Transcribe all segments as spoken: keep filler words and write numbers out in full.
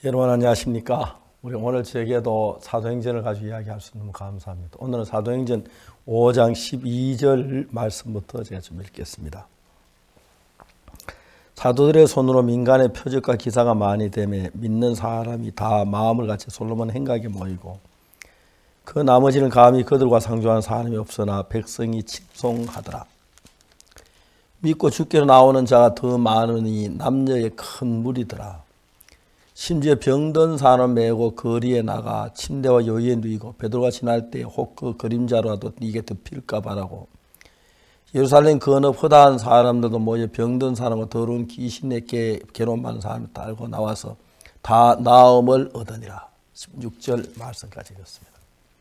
여러분 안녕하십니까? 우리 오늘 저에게도 사도행전을 가지고 이야기할 수 있는 감사합니다. 오늘은 사도행전 오 장 십이 절 말씀부터 제가 좀 읽겠습니다. 사도들의 손으로 민간의 표적과 기사가 많이 되매 믿는 사람이 다 마음을 같이 솔로몬 행각에 모이고 그 나머지는 감히 그들과 상조하는 사람이 없으나 백성이 칭송하더라. 믿고 죽기로 나오는 자가 더 많으니 남녀의 큰 무리더라. 심지어 병든 사람 메고 거리에 나가 침대와 여의에 누이고 베드로가 지날 때 혹 그 그림자라도 이게 덮일까 바라고 예루살렘 그 어느 허다한 사람들도 모여 병든 사람과 더러운 귀신에게 괴로움 받는 사람을 따르고 나와서 다 나음을 얻으니라. 십육 절 말씀까지 읽었습니다.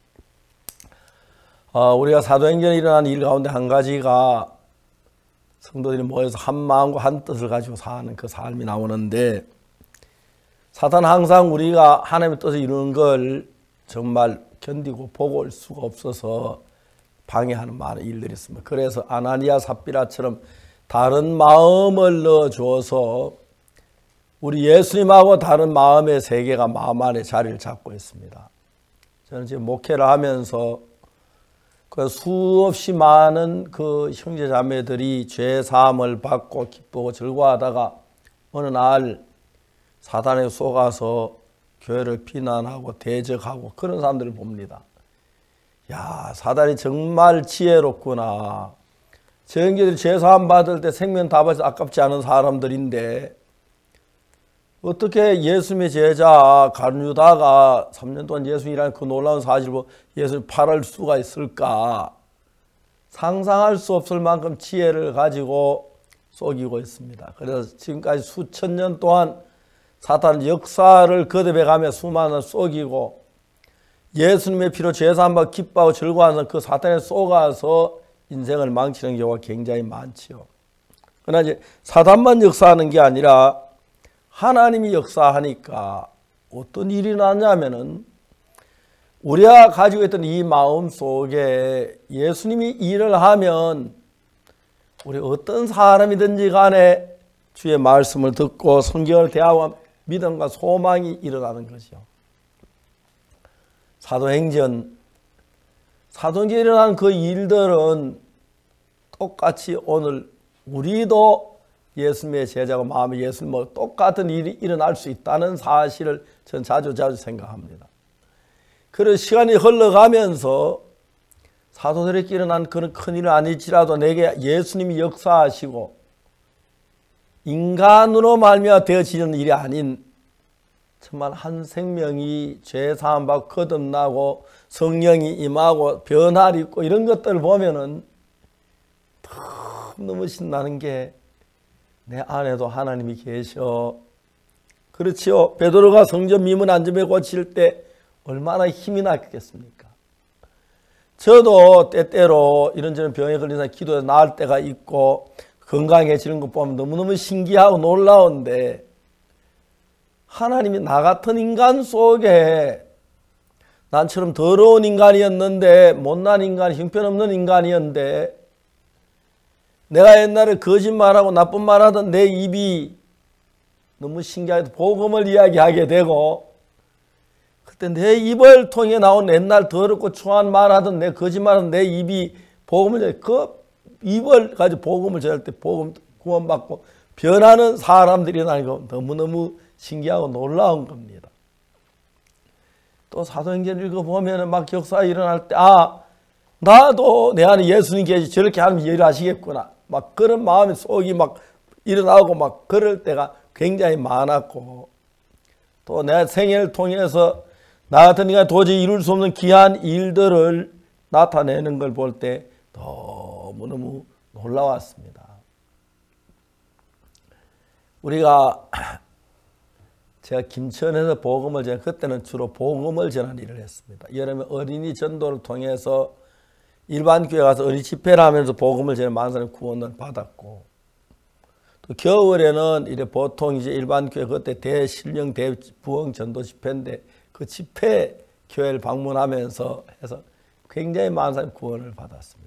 어, 우리가 사도행전에 일어난 일 가운데 한 가지가 성도들이 모여서 한 마음과 한 뜻을 가지고 사는 그 삶이 나오는데, 사탄은 항상 우리가 하나님의 뜻을 이루는 걸 정말 견디고 보고 올 수가 없어서 방해하는 많은 일들이 있습니다. 그래서 아나니아 삽비라처럼 다른 마음을 넣어줘서 우리 예수님하고 다른 마음의 세계가 마음 안에 자리를 잡고 있습니다. 저는 지금 목회를 하면서 그 수없이 많은 그 형제 자매들이 죄 사함을 받고 기쁘고 즐거워하다가 어느 날 사단에 속아서 교회를 비난하고 대적하고 그런 사람들을 봅니다. 야, 사단이 정말 지혜롭구나. 저 형제들이 죄 사함 받을 때 생명 다 바쳐서 아깝지 않은 사람들인데 어떻게 예수님의 제자 가룟유다가 삼 년 동안 예수님이라는 그 놀라운 사실을 보고 예수를 팔을 수가 있을까? 상상할 수 없을 만큼 지혜를 가지고 속이고 있습니다. 그래서 지금까지 수천 년 동안 사탄은 역사를 거듭해가며 수많은 속이고 예수님의 피로 죄사함 받고 기뻐하고 즐거워하는 그 사탄에 속아서 인생을 망치는 경우가 굉장히 많지요. 그러나 이제 사탄만 역사하는 게 아니라 하나님이 역사하니까 어떤 일이 나냐면은 우리가 가지고 있던 이 마음 속에 예수님이 일을 하면 우리 어떤 사람이든지 간에 주의 말씀을 듣고 성경을 대하고 믿음과 소망이 일어나는 것이요. 사도행전, 사도행전에 일어난 그 일들은 똑같이 오늘 우리도 예수님의 제자고 마음의 예수님과 똑같은 일이 일어날 수 있다는 사실을 저는 자주 자주 생각합니다. 그런 시간이 흘러가면서 사도들에게 일어난 그런 큰일은 아니지라도 내게 예수님이 역사하시고 인간으로 말미암아 되어지는 일이 아닌 정말 한 생명이 죄 사함 받고 거듭나고 성령이 임하고 변화를 입고 이런 것들을 보면은 너무 신나는 게 내 안에도 하나님이 계셔. 그렇지요. 베드로가 성전 미문 안점에 고칠 때 얼마나 힘이 났겠습니까? 저도 때때로 이런저런 병에 걸린 사람 기도해서 나을 때가 있고 건강해지는 것 보면 너무너무 신기하고 놀라운데, 하나님이 나 같은 인간 속에 난처럼 더러운 인간이었는데, 못난 인간, 형편없는 인간이었는데, 내가 옛날에 거짓말하고 나쁜 말하던 내 입이 너무 신기하게 복음을 이야기하게 되고, 그때 내 입을 통해 나온 옛날 더럽고 추한 말하던 내 거짓말하던 내 입이 복음을, 그 입을 가지고 복음을 전할 때 복음 구원받고 변하는 사람들이라는 거 너무너무 신기하고 놀라운 겁니다. 또 사도행전 읽어보면 막 역사 일어날 때, 아, 나도 내 안에 예수님 계시 저렇게 하나님 일하시겠구나. 막 그런 마음의 속이 막 일어나고 막 그럴 때가 굉장히 많았고, 또 내 생애를 통해서 나 같은 인간이 도저히 이룰 수 없는 귀한 일들을 나타내는 걸 볼 때 너무너무 놀라웠습니다. 우리가 제가 김천에서 복음을 전 그때는 주로 복음을 전하는 일을 했습니다. 여름에 어린이 전도를 통해서 일반 교회 가서 어린이 집회를 하면서 복음을 전해 많은 사람이 구원을 받았고, 또 겨울에는 이래 보통 이제 일반 교회 그때 대신령 대부흥 전도 집회인데 그 집회 교회를 방문하면서 해서 굉장히 많은 사람이 구원을 받았습니다.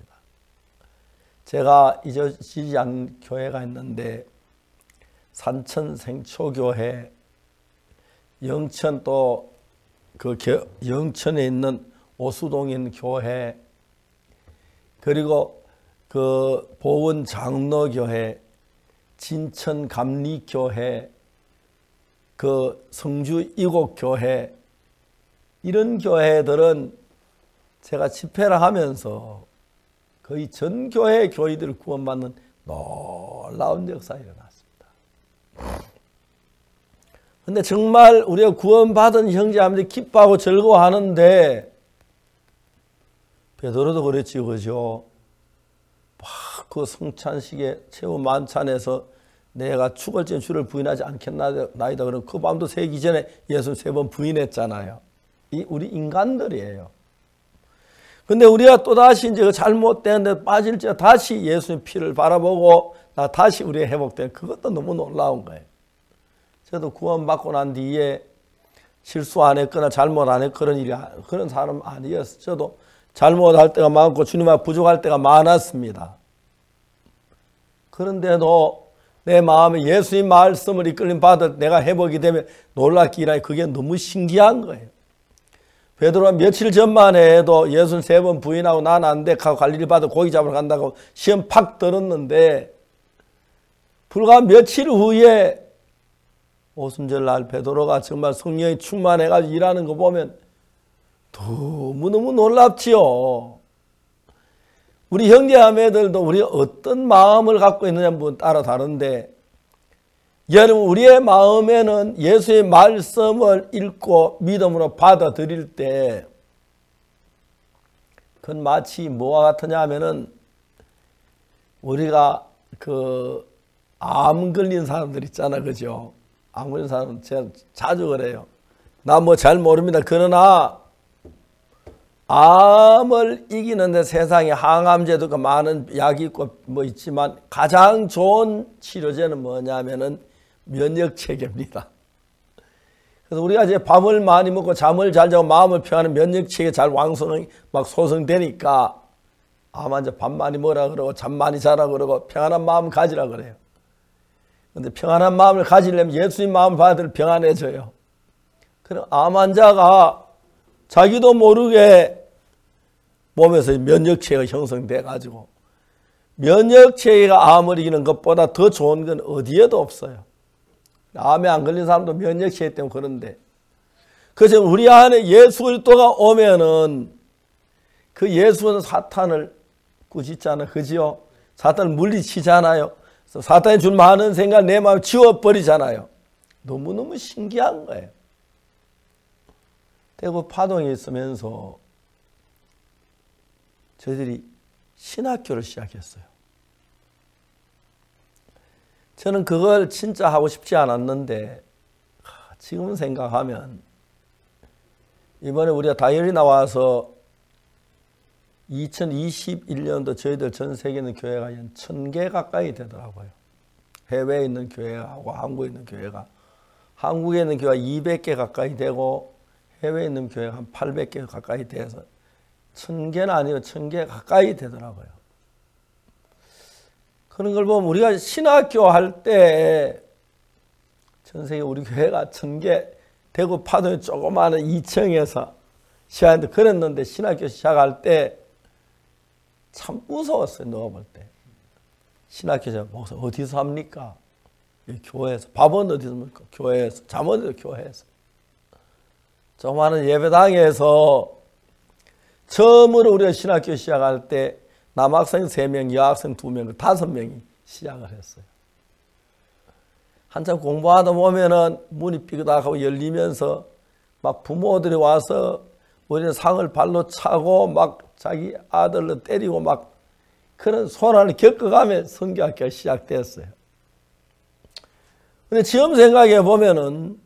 제가 잊어지지 않은 교회가 있는데 산천 생초교회, 영천 또 그 영천에 있는 오수동에 있는 교회, 그리고 그 보원 장로교회, 진천 감리교회, 그 성주 이곡교회, 이런 교회들은 제가 집회를 하면서 거의 전 교회 교회들을 구원받는 놀라운 역사가 일어났습니다. 근데 정말 우리가 구원받은 형제자매들이 기뻐하고 즐거워하는데, 베드로도 그랬지, 그죠? 막 그 성찬식에 최후 만찬에서 내가 죽을 전 주를 부인하지 않겠나이다 그러면 그 밤도 새기 전에 예수 세 번 부인했잖아요. 이 우리 인간들이에요. 근데 우리가 또다시 이제 잘못된 데 빠질 때 다시 예수의 피를 바라보고 나 다시 우리가 회복된, 그것도 너무 놀라운 거예요. 저도 구원받고 난 뒤에 실수 안 했거나 잘못 안 했거나 그런 일이, 그런 사람 아니었어요. 저도 잘못할 때가 많고 주님 앞에 부족할 때가 많았습니다. 그런데도 내 마음에 예수님 말씀을 이끌림 받을 내가 회복이 되면 놀랍기 일하니 그게 너무 신기한 거예요. 베드로가 며칠 전만 해도 예수는 세 번 부인하고 난 안 돼 하고 갈릴리 바다 고기 잡으러 간다고 시험 팍 들었는데, 불과 며칠 후에 오순절 날 베드로가 정말 성령이 충만해가지고 일하는 거 보면 너무너무 놀랍지요. 우리 형제자매들도 우리 어떤 마음을 갖고 있느냐 뭐 따라 다른데, 여러분 우리의 마음에는 예수의 말씀을 읽고 믿음으로 받아들일 때 그건 마치 뭐와 같으냐 하면은 우리가 그 암 걸린 사람들 있잖아, 그죠? 암 걸린 사람 제가 자주 그래요. 나 뭐 잘 모릅니다. 그러나 암을 이기는데 세상에 항암제도 그 많은 약이 있고 뭐 있지만 가장 좋은 치료제는 뭐냐면은 면역 체계입니다. 그래서 우리가 이제 밥을 많이 먹고 잠을 잘 자고 마음을 평하는 면역 체계 잘 왕성히 막 소성되니까 암 환자 밥 많이 먹으라 그러고 잠 많이 자라 그러고 평안한 마음 가지라 그래요. 그런데 평안한 마음을 가지려면 예수님 마음을 받을 평안해져요. 그럼 암 환자가 자기도 모르게 몸에서 면역 체계가 형성돼 가지고, 면역 체계가 암을 이기는 것보다 더 좋은 건 어디에도 없어요. 암에 안 걸린 사람도 면역 체계 때문에 그런데, 그래서 우리 안에 예수 그리스도가 오면은 그 예수는 사탄을 꾸짖잖아요, 그지요? 사탄을 물리치잖아요. 그래서 사탄이 준 많은 생각 내 마음을 지워버리잖아요. 너무너무 신기한 거예요. 대구 파동에 있으면서 저희들이 신학교를 시작했어요. 저는 그걸 진짜 하고 싶지 않았는데 지금 생각하면 이번에 우리가 다이어리 나와서 이천이십일 년도 저희들 전 세계에 있는 교회가 한 천 개 가까이 되더라고요. 해외에 있는 교회하고 한국에 있는 교회가, 한국에 있는 교회가 이백 개 가까이 되고 해외에 있는 교회가 한 팔백 개 가까이 돼서 천 개는 아니고 천 개 가까이 되더라고요. 그런 걸 보면 우리가 신학교 할 때 전 세계 우리 교회가 천 개, 대구 파동에 조그마한 이 층에서 시작했는데 그랬는데 신학교 시작할 때 참 무서웠어요. 누가 볼 때. 신학교 제가 어디서 합니까? 교회에서. 밥은 어디서 먹을까? 교회에서. 잠은 어디서? 교회에서. 조그마한 예배당에서 처음으로 우리가 신학교 시작할 때 남학생 세 명, 여학생 두 명, 다섯 명이 시작을 했어요. 한참 공부하다 보면은 문이 삐그덕하고 열리면서 막 부모들이 와서 우리는 상을 발로 차고 막 자기 아들을 때리고 막 그런 소란을 겪어가며 선교학교가 시작됐어요. 근데 지금 생각해 보면은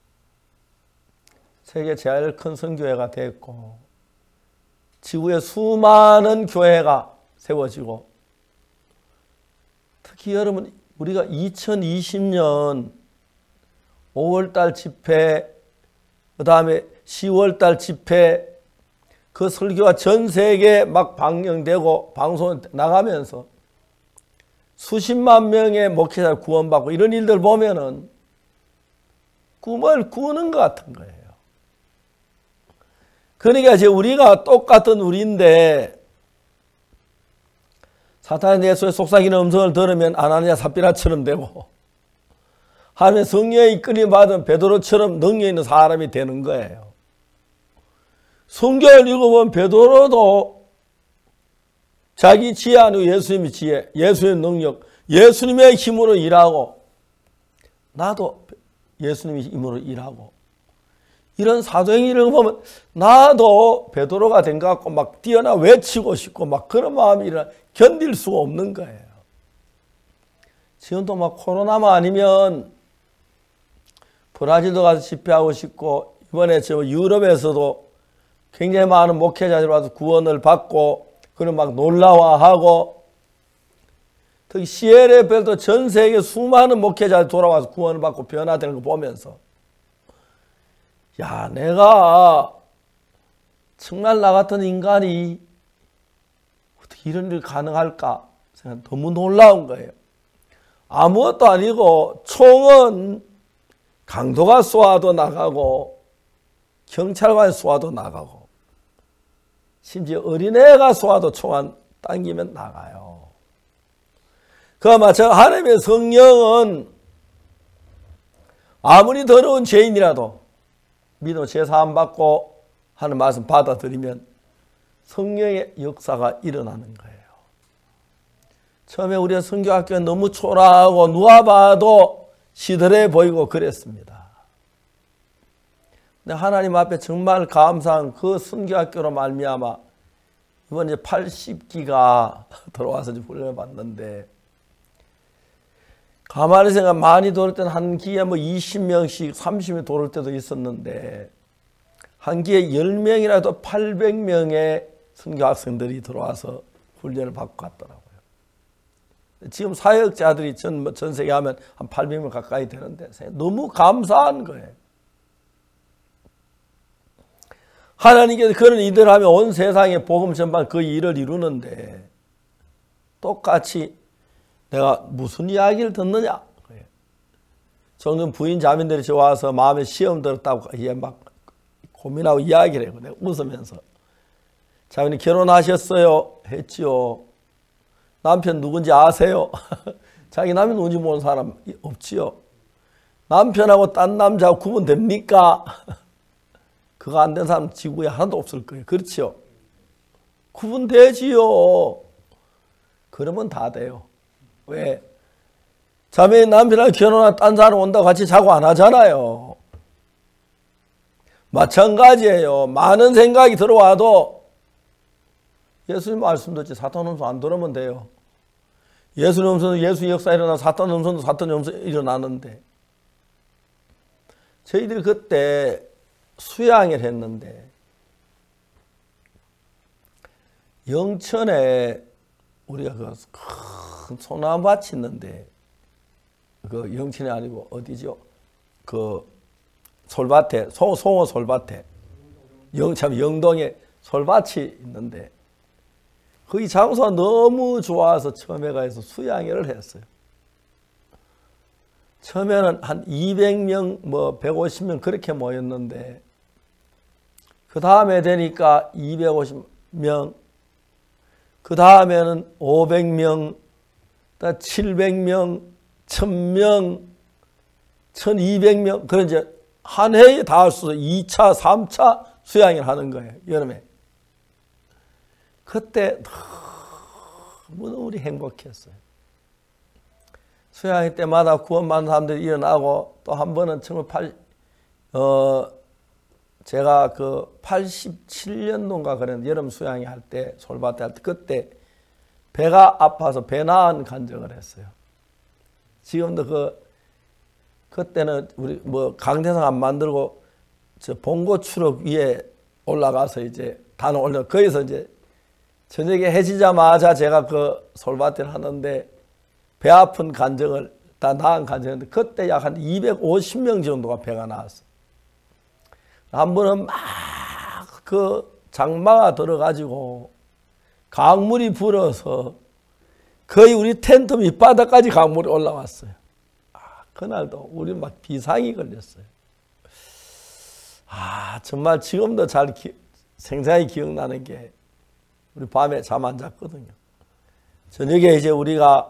세계 제일 큰 선교회가 됐고 지구에 수많은 교회가 세워지고, 특히 여러분 우리가 이천이십 년 오월달 집회, 그 다음에 시월달 집회, 그 설교가 전 세계에 막 방영되고 방송 나가면서 수십만 명의 목회자를 구원받고 이런 일들 보면은 꿈을 꾸는 것 같은 거예요. 그러니까 이제 우리가 똑같은 우리인데 사탄이 내 속에 속삭이는 음성을 들으면 아나니아 삽비라처럼 되고 하나님의 성령에 이끌림 받은 베드로처럼 능력 있는 사람이 되는 거예요. 성경을 읽어보면 베드로도 자기 지혜 아니고 예수님의 지혜, 예수님의 능력, 예수님의 힘으로 일하고 나도 예수님의 힘으로 일하고 이런 사도행위를 보면 나도 베드로가 된 것 같고 막 뛰어나 외치고 싶고 막 그런 마음이 견딜 수가 없는 거예요. 지금도 막 코로나만 아니면 브라질도 가서 집회하고 싶고 이번에 저 유럽에서도 굉장히 많은 목회자들 와서 구원을 받고 그런 막 놀라워하고 특히 씨엘에프엘도 전 세계 수많은 목회자들이 돌아와서 구원을 받고 변화되는 거 보면서 야, 내가 정말 나 같은 인간이 어떻게 이런 일 가능할까 생각 너무 놀라운 거예요. 아무것도 아니고 총은 강도가 쏘아도 나가고 경찰관이 쏘아도 나가고 심지어 어린애가 쏘아도 총안 당기면 나가요. 그와 마찬가지로 하나님의 성령은 아무리 더러운 죄인이라도 믿어 제사함 받고 하는 말씀 받아들이면 성령의 역사가 일어나는 거예요. 처음에 우리가 선교학교가 너무 초라하고 누가 봐도 시들해 보이고 그랬습니다. 근데 하나님 앞에 정말 감사한 그 선교학교로 말미암아 이번 이제 팔십 기가 들어와서 이제 훈련을 받는데 가만히 생각 많이 돌을 때는 한 기에 뭐 이십 명씩 삼십 명 돌을 때도 있었는데 한 기에 십 명이라도 팔백 명의 선교 학생들이 들어와서 훈련을 받고 갔더라고요. 지금 사역자들이 전, 전 세계 하면 한 팔백 명 가까이 되는데 너무 감사한 거예요. 하나님께서 그런 일을 하면 온 세상에 복음 전반 그 일을 이루는데 똑같이 내가 무슨 이야기를 듣느냐? 종종 부인 자매들이 와서 마음에 시험 들었다고 막 고민하고 이야기를 해요. 내가 웃으면서 자매님 결혼하셨어요? 했지요. 남편 누군지 아세요? 자기 남편 누군지 모르는 사람 없지요. 남편하고 딴 남자하고 구분됩니까? 그거 안 된 사람 지구에 하나도 없을 거예요. 그렇지요? 구분되지요. 그러면 다 돼요. 왜? 자매의 남편하고 결혼한 딴 사람 온다고 같이 자고 안 하잖아요. 마찬가지예요. 많은 생각이 들어와도 예수님 말씀 듣지 사탄 음성 안 들으면 돼요. 예수님 음성도 예수 역사 일어나 사탄 음성도 사탄 음성 일어나는데 저희들이 그때 수양을 했는데 영천에 우리가 그 큰 소나무밭이 있는데 그 영천이 아니고 어디죠? 그 솔밭에 송, 송어 솔밭에 영, 참 영동에 솔밭이 있는데 거기 장소가 너무 좋아서 처음에 가서 수양회를 했어요. 처음에는 한 이백 명, 뭐 백오십 명 그렇게 모였는데 그 다음에 되니까 이백오십 명, 그 다음에는 오백 명, 칠백 명, 천 명, 천이백 명, 그런 이제 한 해에 다 할 수 있어요. 이 차, 삼 차 수양회를 하는 거예요. 여름에. 그때 너무 우리 행복했어요. 수양회 때마다 구원받는 사람들이 일어나고 또 한 번은 천구백팔, 어, 제가 그 팔십칠 년도인가 그랬는데 여름 수양회 할 때, 솔밭에 할 때 그때 배가 아파서 배 나은 간증을 했어요. 지금도 그, 그때는 우리 뭐 강대상 안 만들고 저 봉고 추록 위에 올라가서 이제 단을 올려, 거기서 이제 저녁에 해지자마자 제가 그 솔밭을 하는데 배 아픈 간증을 다 나은 간증했는데 그때 약 한 이백오십 명 정도가 배가 나왔어요. 한 번은 막 그 장마가 들어가지고 강물이 불어서 거의 우리 텐트 밑바닥까지 강물이 올라왔어요. 아, 그날도 우리 막 비상이 걸렸어요. 아, 정말 지금도 잘 기, 생생히 기억나는 게 우리 밤에 잠 안 잤거든요. 저녁에 이제 우리가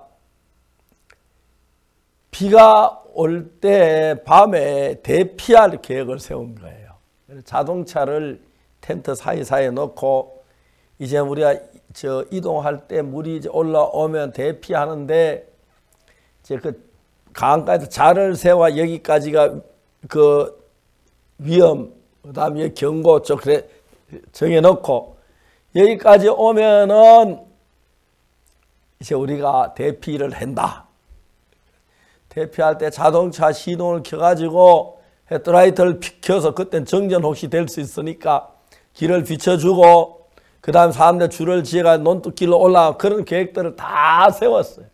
비가 올 때 밤에 대피할 계획을 세운 거예요. 자동차를 텐트 사이사이에 놓고 이제 우리가 저 이동할 때 물이 이제 올라오면 대피하는데 이제 그 강가에서 자를 세워 여기까지가 그 위험, 그다음에 경고 쪽 그래 정해놓고 여기까지 오면은 이제 우리가 대피를 한다. 대피할 때 자동차 시동을 켜가지고 헤드라이트를 켜서 그땐 정전 혹시 될 수 있으니까 길을 비춰주고 그 다음 사람들 줄을 지어가 논뚝길로 올라가 그런 계획들을 다 세웠어요.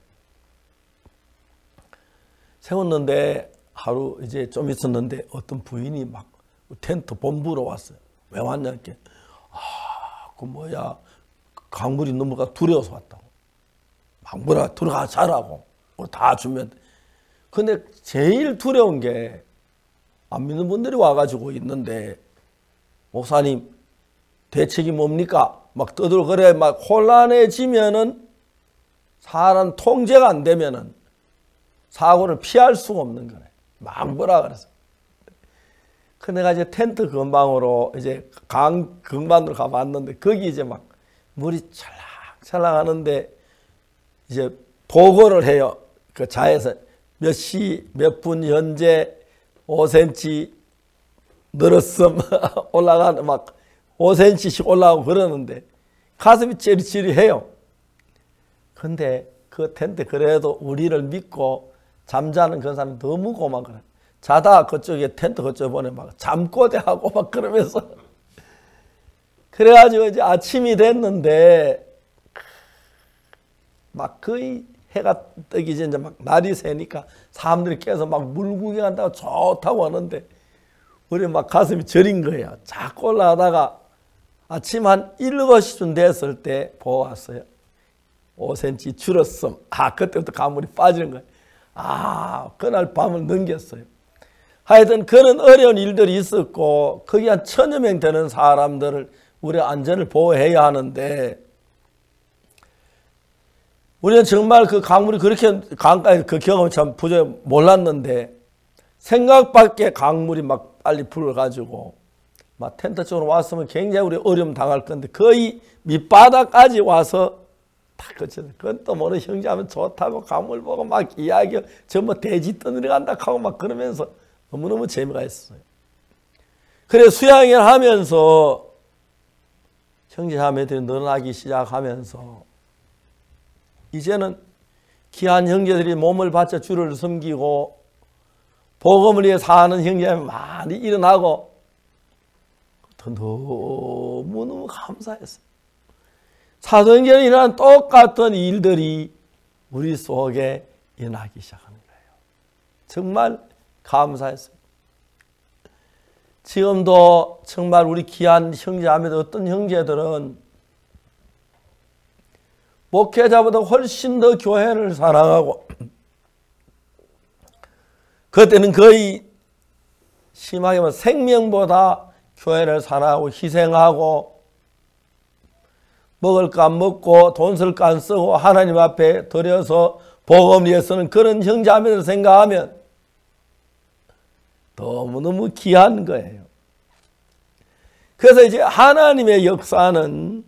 세웠는데 하루 이제 좀 있었는데 어떤 부인이 막 텐트 본부로 왔어요. 왜 왔냐 이렇게. 아, 그 뭐야 강물이 넘어가 두려워서 왔다고. 막 뭐라 들어가 자라고 다 주면. 근데 제일 두려운 게 안 믿는 분들이 와가지고 있는데 목사님 대책이 뭡니까? 막 떠들그래 막 혼란해지면은 사람 통제가 안 되면은 사고를 피할 수가 없는 거네. 막 뭐라 그래서. 그 내가 이제 텐트 근방으로 이제 강 근방으로 가봤는데 거기 이제 막 물이 찰랑찰랑 하는데 이제 보고를 해요. 그 자에서 몇 시 몇 분 현재 오 센티미터 늘었음 올라가는 막 오 센티미터씩 올라가고 그러는데 가슴이 찌릿찌릿해요. 근데 그 텐트 그래도 우리를 믿고 잠자는 그 사람이 너무 고마운 거야. 자다 그쪽에 텐트 그쪽에 보내 막 잠꼬대하고 막 그러면서 그래가지고 이제 아침이 됐는데 막 거의 해가 뜨기 전에 막 날이 새니까 사람들이 깨서 막 물 구경한다고 좋다고 하는데 우리 막 가슴이 저린 거예요. 자꾸 올라가다가 아침 한 일곱 시쯤 됐을 때 보았어요. 오 센티미터 줄었음. 아, 그때부터 가물이 빠지는 거예요. 아, 그날 밤을 넘겼어요. 하여튼 그런 어려운 일들이 있었고 거기 한 천여 명 되는 사람들을 우리 안전을 보호해야 하는데 우리는 정말 그 강물이 그렇게 강가에 그 경험을 참 부족해 몰랐는데 생각밖에 강물이 막 빨리 불어가지고 막 텐트 쪽으로 왔으면 굉장히 우리 어려움 당할 건데 거의 밑바닥까지 와서 다 그쳤어요. 그건 또 모르는 형제하면 좋다고 강물 보고 막 이야기 전부 돼지 떠내려 간다 하고 막 그러면서 너무너무 재미가 있었어요. 그래 수양을 하면서 형제자매들이 늘어나기 시작하면서 이제는 귀한 형제들이 몸을 바쳐 주를 섬기고 복음을 위해 사는 형제들이 많이 일어나고 너무너무 감사했어요. 사도행전에 일어난 똑같은 일들이 우리 속에 일어나기 시작하는 거예요. 정말 감사했어요. 지금도 정말 우리 귀한 형제자매들 어떤 형제들은 목회자보다 훨씬 더 교회를 사랑하고 그때는 거의 심하게 말하면 생명보다 교회를 사랑하고 희생하고 먹을 거 안 먹고 돈 쓸 거 안 쓰고 하나님 앞에 드려서 복음 위해서는 그런 형제자매를 생각하면 너무너무 귀한 거예요. 그래서 이제 하나님의 역사는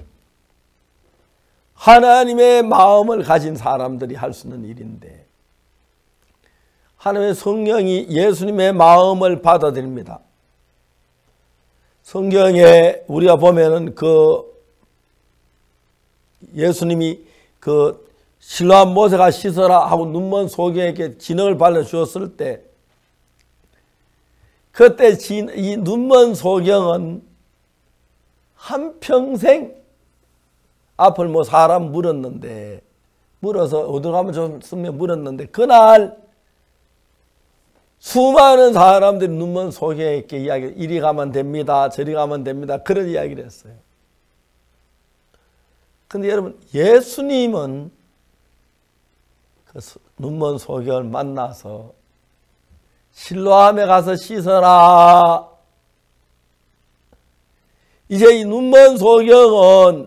하나님의 마음을 가진 사람들이 할 수 있는 일인데 하나님의 성령이 예수님의 마음을 받아들입니다. 성경에 우리가 보면은 그 예수님이 그 실로암 모세가 씻어라 하고 눈먼 소경에게 진흙을 발라 주었을 때 그때 이 눈먼 소경은 한평생 앞을 뭐 사람 물었는데 물어서 어디 가면 좀 쓰면 물었는데 그날 수많은 사람들이 눈먼 소경에게 이야기 이리 가면 됩니다. 저리 가면 됩니다. 그런 이야기를 했어요. 근데 여러분 예수님은 그 눈먼 소경을 만나서 실로암에 가서 씻어라 이제 이 눈먼 소경은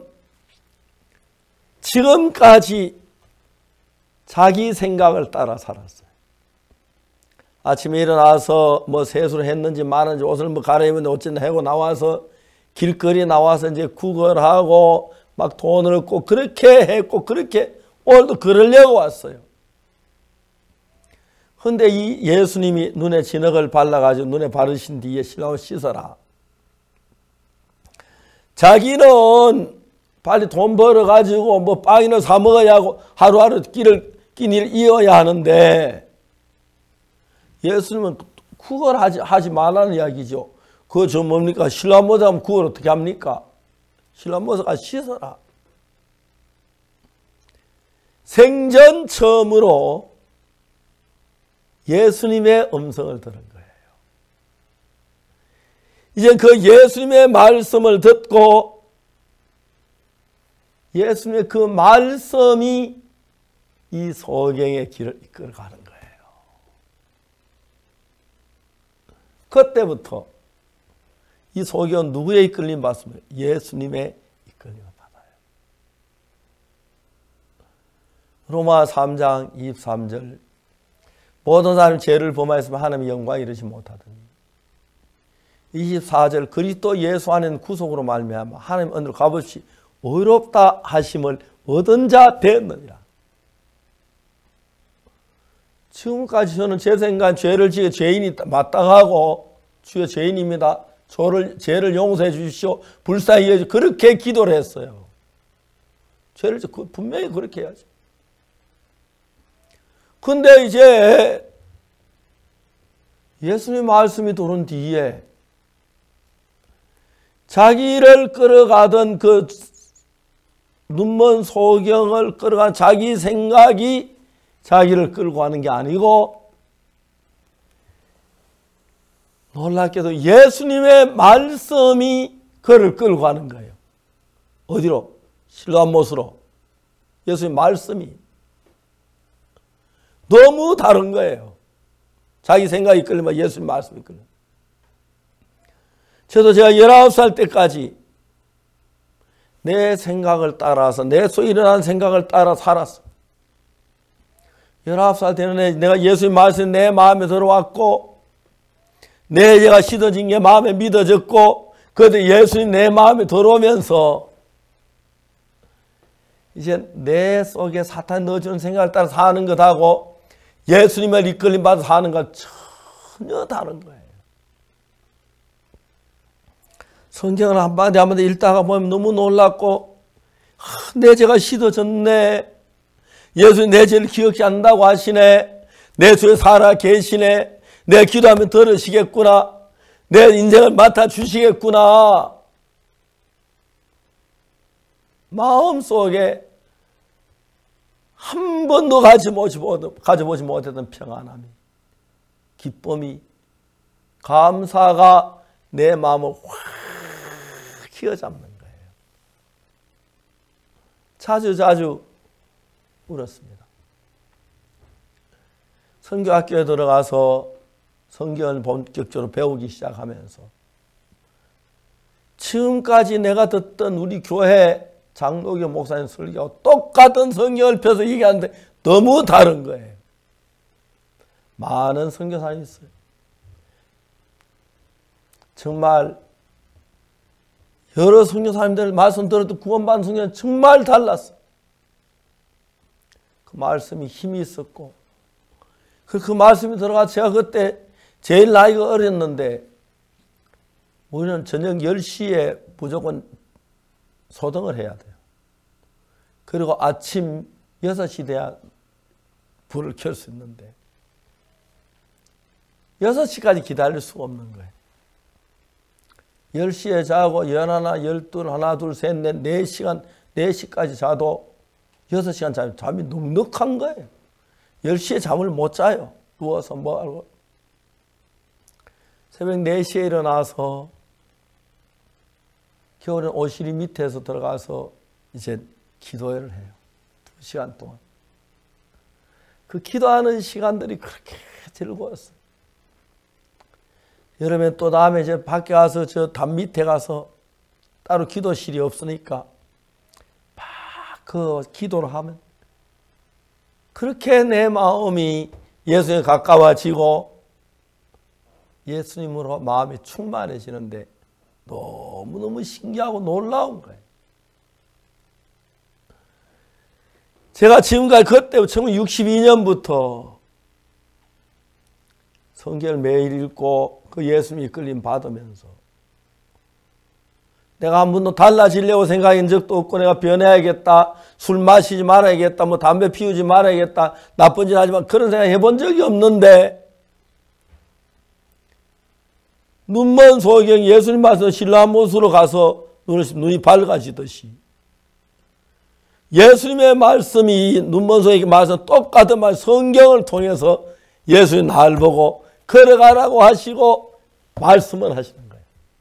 지금까지 자기 생각을 따라 살았어요. 아침에 일어나서 뭐 세수를 했는지 마는지 옷을 뭐 갈아입었는지 어쨌든 하고 나와서 길거리에 나와서 이제 구걸하고 막 돈을 얻고 그렇게 했고 그렇게 오늘도 그러려고 왔어요. 근데 이 예수님이 눈에 진흙을 발라가지고 눈에 바르신 뒤에 신랑을 씻어라. 자기는 빨리 돈 벌어가지고 뭐 빵이나 사 먹어야 하고 하루하루 길을 끼니를 이어야 하는데 예수님은 그걸 하지, 하지 말라는 이야기죠. 그거 저 뭡니까? 신랑 못하면 그걸 어떻게 합니까? 신랑 못하면 씻어라. 생전 처음으로 예수님의 음성을 들은 거예요. 이제 그 예수님의 말씀을 듣고 예수님의 그 말씀이 이 소경의 길을 이끌어가는 거예요. 그때부터 이 소경은 누구의 이끌림 받습니까? 예수님의 이끌림을 받아요. 로마 삼 장 이십삼 절 모든 사람이 죄를 범하였으면 하나님의 영광에 이르지 못하더니 이십사 절 그리스도 예수 안에는 구속으로 말미암아 하나님 은혜로 값없이 의롭다 하심을 얻은 자 되었느니라. 지금까지 저는 제 생각 죄를 지어 죄인이 마땅하고 주여 죄인입니다. 저를 죄를 용서해 주십시오. 불쌍히 여겨 그렇게 기도를 했어요. 죄를 분명히 그렇게 해야죠. 근데 이제 예수님 말씀이 들어온 뒤에 자기를 끌어가던 그 눈먼 소경을 끌어간 자기 생각이 자기를 끌고 가는 게 아니고 놀랍게도 예수님의 말씀이 그를 끌고 가는 거예요. 어디로? 실로암 못으로. 예수님 말씀이 너무 다른 거예요. 자기 생각이 끌리면 예수님 말씀이 끌려. 저도 제가 열아홉 살 때까지 내 생각을 따라서 내 속에 일어난 생각을 따라 살았어. 열아홉 살 되는 내가 예수님 말씀이 내 마음에 들어왔고 내 죄가 씻어진 게 마음에 믿어졌고 그런데 예수님 내 마음에 들어오면서 이제 내 속에 사탄 넣어주는 생각을 따라 사는 것하고 예수님을 이끌림 받아 사는 것 전혀 다른 거예요. 성경을 한마디 한마디 읽다가 보면 너무 놀랍고 아, 내 죄가 씻어졌네. 예수님 내 죄를 기억지 않는다고 하시네. 내 속에 살아 계시네. 내 기도하면 들으시겠구나. 내 인생을 맡아주시겠구나. 마음속에 한 번도 가져보지 못했던 평안함이, 기쁨이, 감사가 내 마음을 확 휘어잡는 거예요. 자주 자주 울었습니다. 선교학교에 들어가서 성경을 본격적으로 배우기 시작하면서 지금까지 내가 듣던 우리 교회 장로교 목사님 설교하고 똑같은 성경을 펴서 얘기하는데 너무 다른 거예요. 많은 선교사님이 있어요. 정말 여러 선교사님들 말씀 들어도 구원받은 선교는 정말 달랐어. 그 말씀이 힘이 있었고 그, 그 말씀이 들어가 제가 그때 제일 나이가 어렸는데 우리는 저녁 열 시에 무조건 소등을 해야 돼요. 그리고 아침 여섯 시 돼야 불을 켤 수 있는데 여섯 시까지 기다릴 수가 없는 거예요. 열 시에 자고 열하나, 열둘, 하나, 둘, 셋, 넷, 네 시간, 네 시까지 자도 여섯 시간 자면 잠이 넉넉한 거예요. 열 시에 잠을 못 자요. 누워서 뭐 하고. 새벽 네 시에 일어나서 겨울엔 오시리 밑에서 들어가서 이제 기도회를 해요. 두 시간 동안. 그 기도하는 시간들이 그렇게 즐거웠어요. 여름에 또 다음에 이제 밖에 가서 저 담 밑에 가서 따로 기도실이 없으니까 막 그 기도를 하면 그렇게 내 마음이 예수에 가까워지고 예수님으로 마음이 충만해지는데 너무너무 신기하고 놀라운 거예요. 제가 지금까지 그때부터 천구백육십이 년부터 성경을 매일 읽고 그 예수님이 끌림 받으면서 내가 한 번도 달라지려고 생각한 적도 없고 내가 변해야겠다, 술 마시지 말아야겠다, 뭐 담배 피우지 말아야겠다, 나쁜 짓 하지 마, 그런 생각 해본 적이 없는데 눈먼 소경 예수님 말씀 신라못으로 가서 눈이 밝아지듯이 예수님의 말씀이 눈먼 소에게 말씀 똑같은 말 성경을 통해서 예수님 날 보고 걸어가라고 하시고 말씀을 하시는 거예요.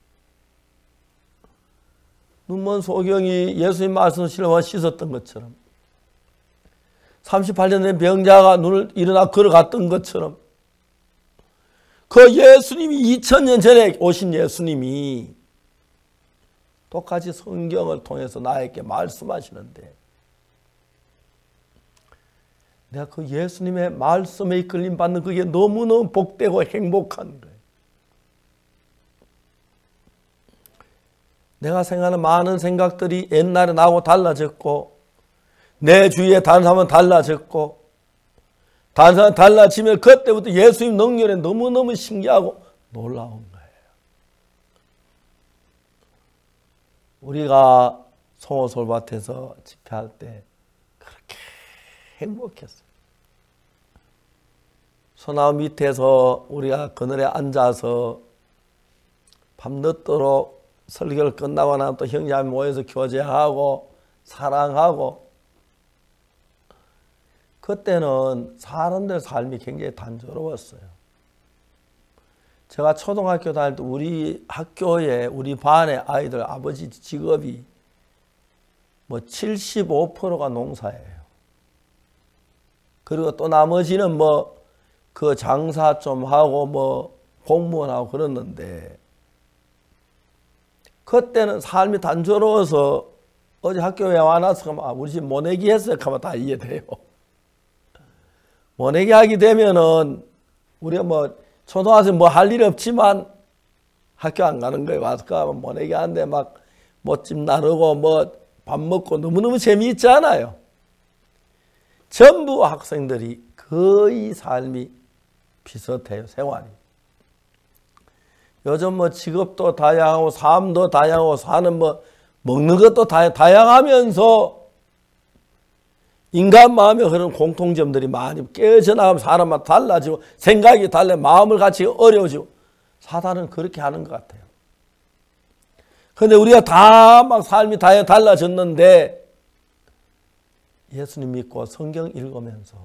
눈먼 소경이 예수님 말씀 신라와 씻었던 것처럼 삼십팔 년 된 병자가 눈을 일어나 걸어갔던 것처럼 그 예수님이 이천 년 전에 오신 예수님이 똑같이 성경을 통해서 나에게 말씀하시는데 내가 그 예수님의 말씀에 이끌림 받는 그게 너무너무 복되고 행복한 거예요. 내가 생각하는 많은 생각들이 옛날에 나하고 달라졌고 내 주위에 다른 사람은 달라졌고 다른 사람은 달라지면 그때부터 예수님 능력에 너무너무 신기하고 놀라운 거예요. 우리가 송호솔밭에서 집회할 때 그렇게 행복했어요. 소나무 밑에서 우리가 그늘에 앉아서 밤늦도록 설교를 끝나고 나면 또 형제자매 모여서 교제하고 사랑하고 그때는 사람들 삶이 굉장히 단조로웠어요. 제가 초등학교 다닐 때 우리 학교에 우리 반의 아이들 아버지 직업이 뭐 칠십오 퍼센트가 농사예요. 그리고 또 나머지는 뭐 그 장사 좀 하고 뭐 공무원하고 그랬는데 그때는 삶이 단조로워서 어제 학교에 와놔서 아, 우리 집 모내기 했어요. 하면 다 이해돼요. 모내기 하게 되면은 우리가 뭐 초등학생 뭐 할 일 없지만 학교 안 가는 거예요. 와서 가면 모내기 하는데 막 못집 나르고 뭐 밥 먹고 너무너무 재미있잖아요. 전부 학생들이 거의 삶이 비슷해요. 생활이. 요즘 뭐 직업도 다양하고 삶도 다양하고 사는 뭐 먹는 것도 다, 다양하면서 인간 마음에 그런 공통점들이 많이 깨어져 나가면 사람마다 달라지고 생각이 달라 마음을 같이 어려워지고 사단은 그렇게 하는 것 같아요. 그런데 우리가 다 막 삶이 다 달라졌는데 예수님 믿고 성경 읽으면서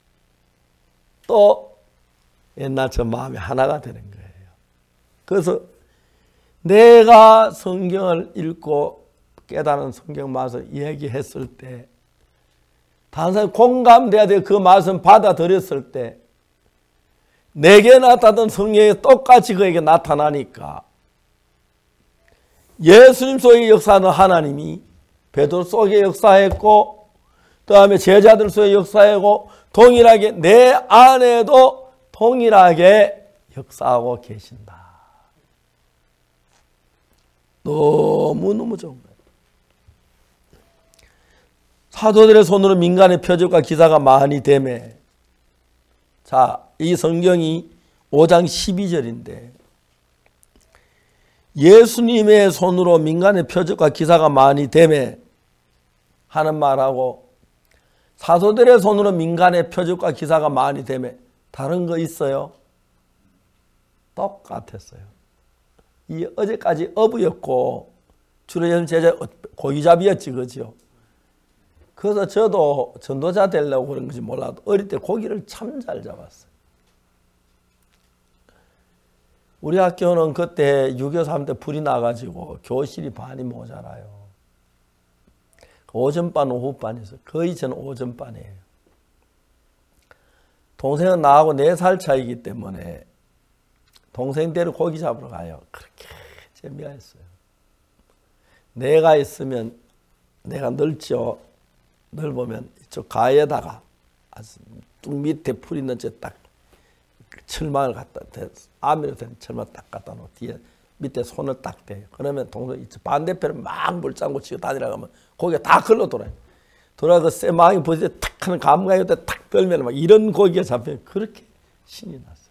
또 옛날처럼 마음이 하나가 되는 거예요. 그래서 내가 성경을 읽고 깨달은 성경 말씀 얘기했을 때 다른 사람이 공감돼야 돼요. 그 말씀 받아들였을 때 내게 나타났던 성경이 똑같이 그에게 나타나니까 예수님 속에 역사하는 하나님이 베드로 속에 역사했고 그 다음에 제자들 속에 역사하고 동일하게 내 안에도 동일하게 역사하고 계신다. 너무너무 좋은 거예요. 사도들의 손으로 민간의 표적과 기사가 많이 되매 자, 이 성경이 오 장 십이 절인데 예수님의 손으로 민간의 표적과 기사가 많이 되매 하는 말하고 사도들의 손으로 민간의 표적과 기사가 많이 되매 다른 거 있어요? 똑같았어요. 이 어제까지 어부였고 주로 예수님 제자 고기잡이였지, 그죠? 그래서 저도 전도자 되려고 그런 건지 몰라도 어릴 때 고기를 참 잘 잡았어요. 우리 학교는 그때 육이오삼 때 불이 나가지고 교실이 반이 모자라요. 오전반, 오후반이 있어요. 거의 저는 오전반이에요. 동생은 나하고 네 살 차이기 때문에 동생대로 고기 잡으러 가요. 그렇게 재미가 있어요. 내가 있으면 내가 넓죠. 넓으면 이쪽 가에다가 뚝 밑에 풀 있는 저 딱 철망을 갖다 대, 아미로 된 철망 딱 갖다 놓고 뒤에 밑에 손을 딱 대요. 그러면 동서 이쪽 반대편에 막 물장구 치고 다니라고 하면 고기가 다 걸러 돌아요. 돌아 그 쇠망이 보실 때 탁 하는 감각이 때 탁 걸면 막 이런 고기가 잡히면 그렇게 신이 났어요.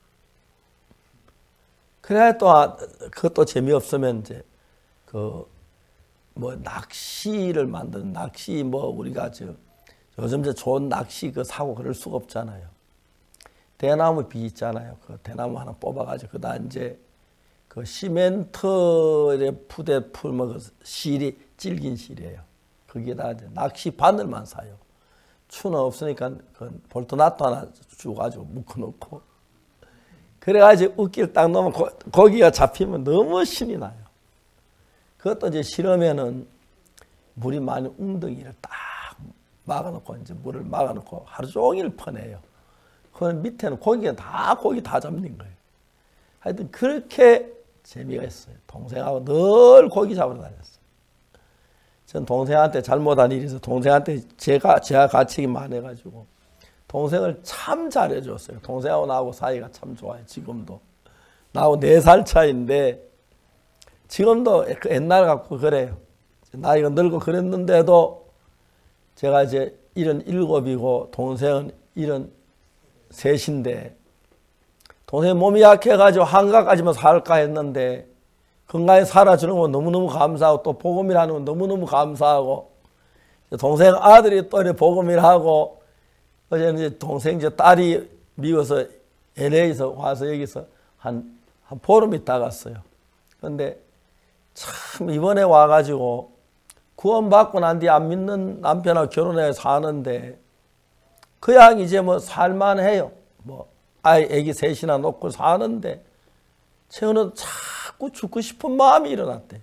그래야 또 그것도 재미없으면 이제 그 뭐 낚시를 만드는 낚시 뭐 우리가 저 요즘 저 좋은 낚시 그 사고 그럴 수가 없잖아요. 대나무 비 있잖아요. 그 대나무 하나 뽑아가지고 그다 이제 그 시멘트에 푸대 풀면 그 실이 질긴 실이에요. 거기에다 이제 낚시 바늘만 사요. 추는 없으니까 그 볼트 나트 하나 주가지고 묶어놓고 그래가지고 웃길 딱 넣으면 고, 고기가 잡히면 너무 신이 나요. 그것도 이제 싫으면은 물이 많이 웅덩이를 딱 막아놓고 이제 물을 막아놓고 하루 종일 퍼내요. 그 밑에는 고기가 다 고기 다 잡는 거예요. 하여튼 그렇게 재미가 있어요. 동생하고 늘 고기 잡으러 다녔어요. 전 동생한테 잘못한 일이 있어서 동생한테 제가 제가 가책이 많아가지고 동생을 참 잘해줬어요. 동생하고 나하고 사이가 참 좋아요. 지금도 나하고 네 살 차이인데 지금도 그 옛날 같고 그래요. 나이가 늙고 그랬는데도 제가 이제 일흔 일곱이고 동생은 일흔 셋인데 동생 몸이 약해가지고 한가까지만 살까 했는데 건강히 살아주는 건 너무너무 감사하고 또 복음이라는 건 너무너무 감사하고 동생 아들이 또 이렇게 복음이라고 어제는 이제 동생 저 딸이 미워서 엘에이에서 와서 여기서 한, 한 보름 있다 갔어요. 그런데 참 이번에 와가지고 구원받고 난 뒤에 안 믿는 남편하고 결혼해 사는데 그 양 이제 뭐 살만해요. 뭐 아이 애기 셋이나 놓고 사는데 최근에 자꾸 죽고 싶은 마음이 일어났대.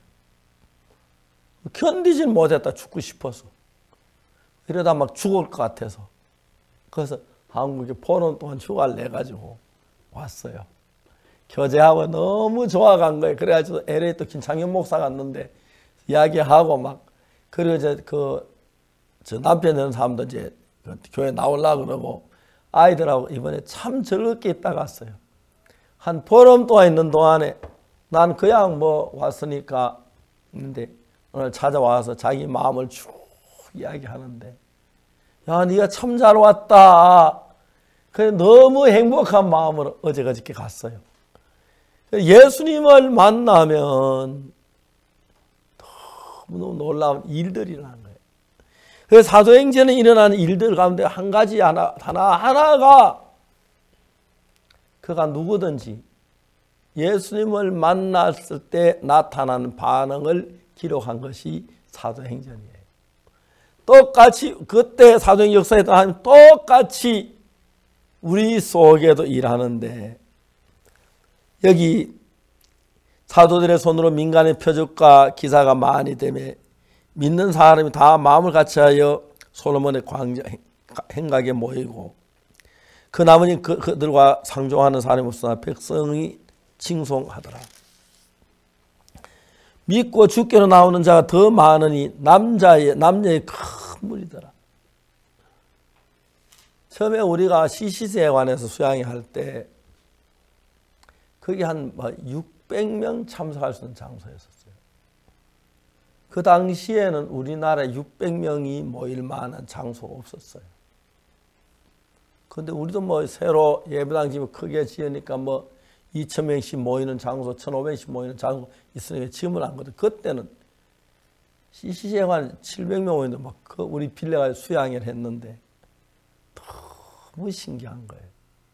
견디질 못했다 죽고 싶어서. 이러다 막 죽을 것 같아서. 그래서 한국에 보름 동안 휴가를 내가지고 왔어요. 교제하고 너무 좋아간 거예요. 그래가지고 엘에이 또 김창현 목사 갔는데 이야기하고 막 그리고 이제 그 저 남편 되는 사람도 이제 그 교회 나오려고 그러고 아이들하고 이번에 참 즐겁게 있다 갔어요. 한 보름 동안 있는 동안에 난 그냥 뭐 왔으니까 근데 오늘 찾아와서 자기 마음을 쭉 이야기하는데 야 네가 참 잘 왔다. 그래 너무 행복한 마음으로 어제 그저께 갔어요. 예수님을 만나면 너무 놀라운 일들이 일어나는 거예요. 그래서 사도행전에 일어나는 일들 가운데 한 가지 하나, 하나, 하나가 그가 누구든지 예수님을 만났을 때 나타나는 반응을 기록한 것이 사도행전이에요. 똑같이 그때 사도행 역사에 하면 똑같이 우리 속에도 일하는데 여기 사도들의 손으로 민간의 표적과 기사가 많이 되며 믿는 사람이 다 마음을 같이하여 솔로몬의 광장 행각에 모이고 그 나머지 그, 그들과 상종하는 사람이 없으나 백성이 칭송하더라. 믿고 주께로 나오는 자가 더 많으니 남자의 남녀의 큰 무리더라. 처음에 우리가 시시세관에서 수양회 할 때 거기 한 육백 명 참석할 수 있는 장소였었어요. 그 당시에는 우리나라에 육백 명이 모일 만한 장소가 없었어요. 그런데 우리도 뭐 새로 예배당 집을 크게 지으니까 뭐 이천 명씩 모이는 장소, 천오백 명씩 모이는 장소 있으니까 지금은 안 거든. 그때는 시시세관 칠백 명 모이는데 막 그 우리 빌려가지고 수양회를 했는데 너무 신기한 거예요.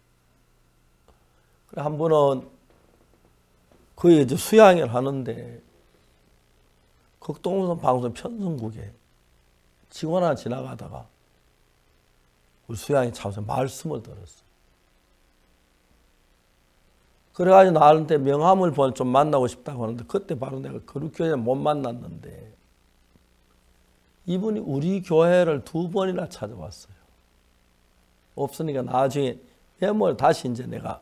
그래 한 번은 그 이제 수양회를 하는데 극동선 방송 편성국에 직원 하나 지나가다가 우리 수양회 참석 말씀을 들었어요. 그래가지고 나한테 명함을 보내 좀 만나고 싶다고 하는데 그때 바로 내가 거룩교회에 못 만났는데 이분이 우리 교회를 두 번이나 찾아왔어요. 없으니까 나중에 메모를 다시 이제 내가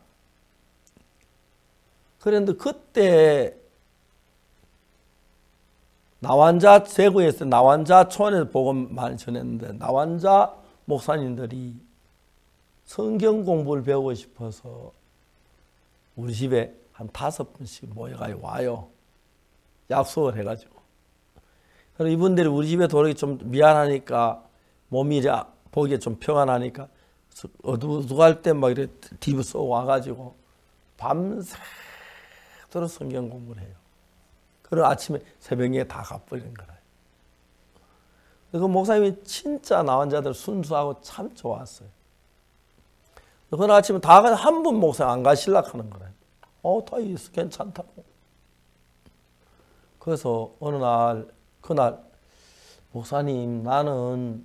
그런데 그때 나환자 대구에 있을 때 나환자촌에서 복음 많이 전했는데 나환자 목사님들이 성경 공부를 배우고 싶어서 우리 집에 한 다섯 분씩 모여가지고 와요. 약속을 해가지고. 그래서 이분들이 우리 집에 돌아오기 좀 미안하니까 몸이 이제 보기에 좀 평안하니까 어두워할 때 막 이렇게 디브 쏘고 와가지고 밤새도록 성경 공부를 해요. 그리고 아침에 새벽에 다 가버리는 거예요. 그 목사님이 진짜 나환자들 순수하고 참 좋았어요. 그날 아침에 다 가서 한 분 목사님 안 가시려고 하는 거예요. 어, 다 있어. 괜찮다고. 그래서 어느 날, 그날, 목사님, 나는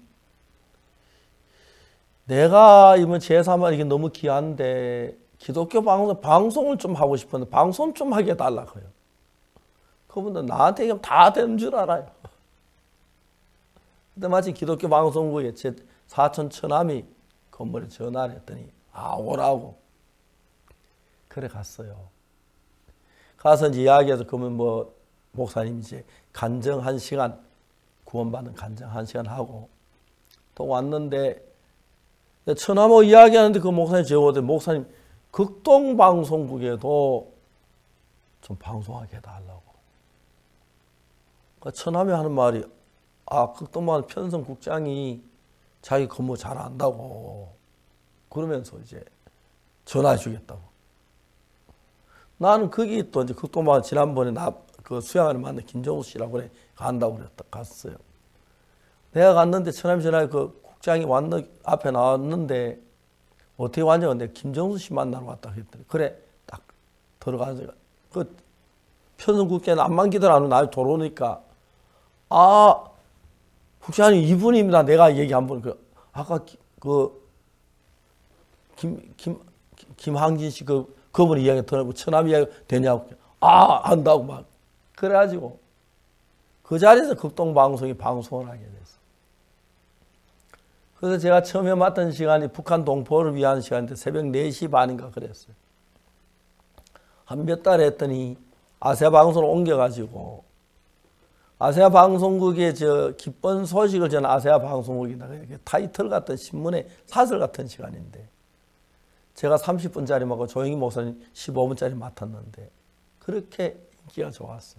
내가 이번 제삼을 이게 너무 귀한데 기독교 방송, 방송을 좀 하고 싶었는데 방송 좀 하게 해달라고 해요. 그분들 나한테 얘기하면 다 되는 줄 알아요. 근데 마치 기독교 방송국에 제 사촌 처남이 건물에 전화를 했더니 아, 오라고. 그래 갔어요. 가서 이제 이야기해서 그러면 뭐 목사님 이제 간증 한 시간, 구원받은 간증 한 시간 하고 또 왔는데 처남하고 이야기하는데 그 목사님 제보더니 목사님 극동방송국에도 좀 방송하게 해달라고. 그러니까 처남이 하는 말이 아, 극동방 편성국장이 자기 근무 잘 안다고 그러면서 이제 전화해 주겠다고. 나는 거기 또 이제 극동방 지난번에 나 그 수양을 만난 김정우 씨라고 그래 간다고 그랬다 갔어요. 내가 갔는데 처남이 전화해 그 국장이 왔는 앞에 나왔는데 어떻게 왔냐 근데 김정수 씨 만나러 왔다 그랬더니 그래 딱 들어가서 그 편성국장은 안만 기다려 나중에 돌아오니까 아 국장님 이분입니다. 내가 얘기 한번 그 아까 그 김 김 김항진 씨 그 그분 이야기 들어보고 처남 이야기 되냐고 아 안다고 막 그래가지고 그 자리에서 극동방송이 방송을 하게 됐어. 그래서 제가 처음에 맡은 시간이 북한 동포를 위한 시간인데 새벽 네 시 반인가 그랬어요. 한 몇 달 했더니 아시아 방송을 옮겨가지고 아시아 방송국의 저 기쁜 소식을 전한 아시아 방송국이다. 타이틀 같은 신문의 사설 같은 시간인데 제가 삼십 분짜리 맡고 조영희 목사님 십오 분짜리 맡았는데 그렇게 인기가 좋았어요.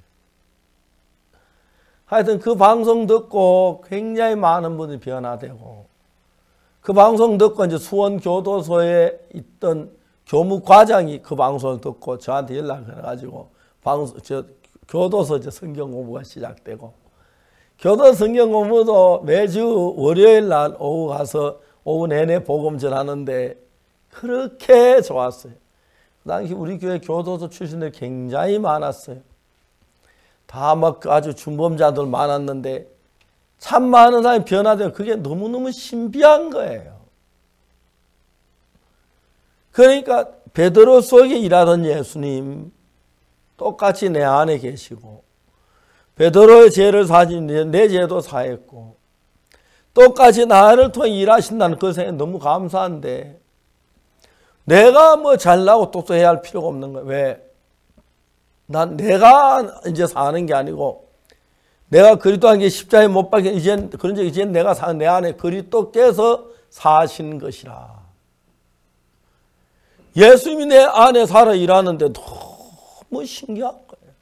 하여튼 그 방송 듣고 굉장히 많은 분이 변화되고 그 방송 듣고 이제 수원 교도소에 있던 교무 과장이 그 방송을 듣고 저한테 연락을 해가지고 방송 저 교도소 이제 성경 공부가 시작되고 교도소 성경 공부도 매주 월요일 날 오후 가서 오후 내내 복음 전하는데 그렇게 좋았어요. 그 당시 우리 교회 교도소 출신들이 굉장히 많았어요. 다 막 아주 준범자들 많았는데 참 많은 사람이 변화되고 그게 너무너무 신비한 거예요. 그러니까 베드로 속에 일하던 예수님 똑같이 내 안에 계시고 베드로의 죄를 사신 내 죄도 사했고 똑같이 나를 통해 일하신다는 그 생각이 너무 감사한데 내가 뭐 잘나고 똑똑해야 할 필요가 없는 거예요. 왜? 난 내가 이제 사는 게 아니고 내가 그리스도와 함께 십자가에 못 박혀 이젠 그런 적 이제 내가 사는 내 안에 그리스도께서 사신 것이라. 예수님이 내 안에 살아 일하는데 너무 신기한 거예요.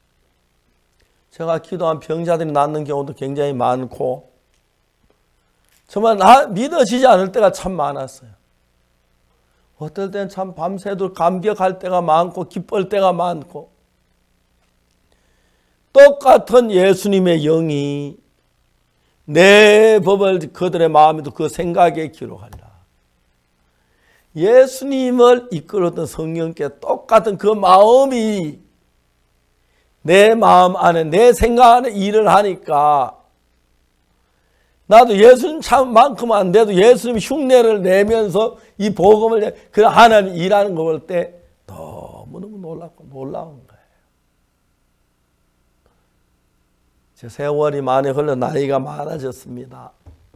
제가 기도한 병자들이 낫는 경우도 굉장히 많고 정말 나 믿어지지 않을 때가 참 많았어요. 어떨 때는 참 밤새도록 감격할 때가 많고 기쁠 때가 많고 똑같은 예수님의 영이 내 법을 그들의 마음에도 그 생각에 기록하리라. 예수님을 이끌었던 성령께 똑같은 그 마음이 내 마음 안에 내 생각 안에 일을 하니까 나도 예수님 참만큼 안 돼도 예수님 흉내를 내면서 이 복음을 내, 그 하나님 일하는 거 볼 때 너무너무 놀랍고 놀라운 거예요. 제 세월이 많이 흘러 나이가 많아졌습니다.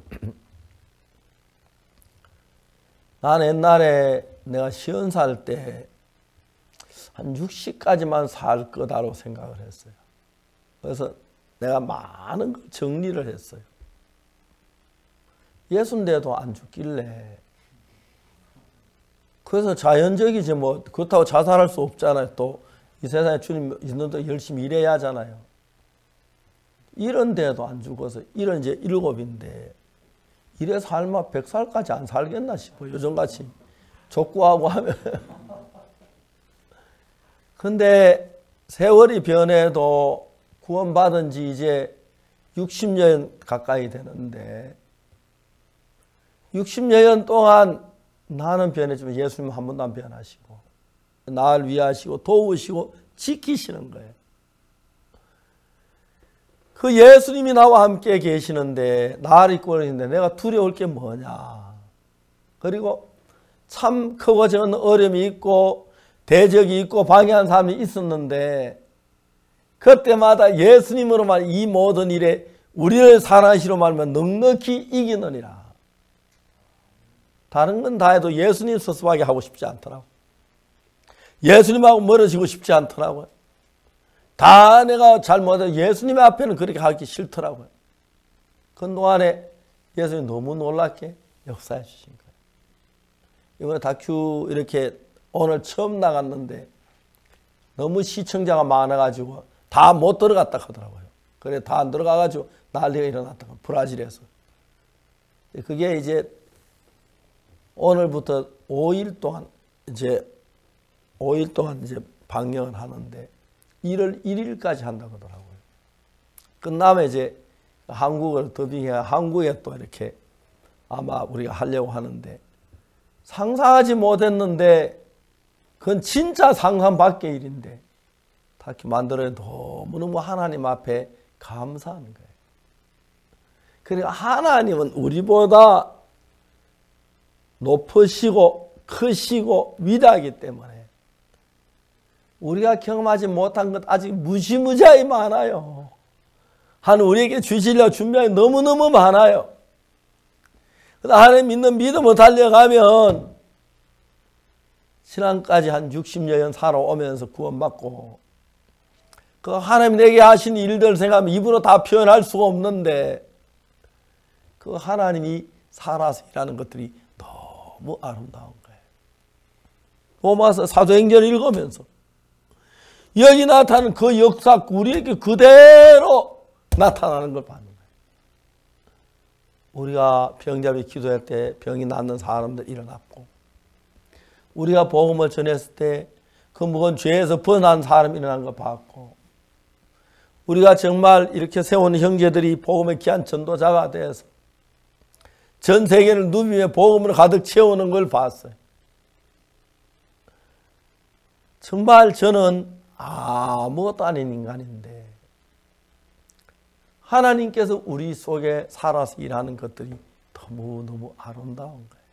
나는 옛날에 내가 시은 살 때 한 육십까지만 살 거다라고 생각을 했어요. 그래서 내가 많은 걸 정리를 했어요. 예순인데도 안 죽길래. 그래서 자연적이지 뭐 그렇다고 자살할 수 없잖아요. 또 이 세상에 주님 있는데 열심히 일해야 하잖아요. 이런데도 안 죽어서 이런 이제 일곱인데 이래서 설마 백 살까지 안 살겠나 싶어요. 요즘같이 족구하고 하면. 근데 세월이 변해도 구원받은 지 이제 육십 년 가까이 되는데 육십 년 동안 나는 변했지만 예수님 한 번도 안 변하시고 나를 위하시고 도우시고 지키시는 거예요. 그 예수님이 나와 함께 계시는데 나를 이끌고 계시는데 내가 두려울 게 뭐냐. 그리고 참 크고 작은 어려움이 있고 대적이 있고 방해하는 사람이 있었는데 그때마다 예수님으로만 이 모든 일에 우리를 사랑하시로 말하면 넉넉히 이기느니라. 다른 건 다 해도 예수님 섭섭하게 하고 싶지 않더라고. 예수님하고 멀어지고 싶지 않더라고요. 다 내가 잘못해도 예수님 앞에는 그렇게 하기 싫더라고요. 그동안에 예수님 너무 놀랍게 역사해 주신 거예요. 이번에 다큐 이렇게 오늘 처음 나갔는데 너무 시청자가 많아가지고 다 못 들어갔다 하더라고요. 그래 다 안 들어가가지고 난리가 일어났다. 브라질에서. 그게 이제 오늘부터 오 일 동안 이제 오 일 동안 이제 방영을 하는데 일월 일 일까지 한다고 하더라고요. 끝나면 이제 한국을 더빙해 한국에 또 이렇게 아마 우리가 하려고 하는데 상상하지 못했는데 그건 진짜 상상 밖의 일인데 다큐 만들어야 너무너무 하나님 앞에 감사하는 거예요. 그러니까 하나님은 우리보다 높으시고 크시고 위대하기 때문에 우리가 경험하지 못한 것 아직 무시무시하게 많아요. 하나님 우리에게 주시려 준비한 게 너무너무 많아요. 하나님 믿는 믿음으로 달려가면 신앙까지 한 육십여 년 살아오면서 구원받고 그 하나님 내게 하신 일들 생각하면 입으로 다 표현할 수가 없는데 그 하나님이 살아서 일하는 것들이 너무 아름다운 거예요. 로마서 사도행전 읽으면서 여기 나타나는 그 역사 우리에게 그대로 나타나는 걸 받는 거예요. 우리가 병자비 기도할 때 병이 낫는 사람들 일어났고 우리가 복음을 전했을 때 그 무거운 죄에서 벗어난 사람이 일어난 걸 봤고 우리가 정말 이렇게 세운 형제들이 복음의 귀한 전도자가 되어서 전 세계를 누비며 복음으로 가득 채우는 걸 봤어요. 정말 저는 아무것도 아닌 인간인데 하나님께서 우리 속에 살아서 일하는 것들이 너무너무 아름다운 거예요.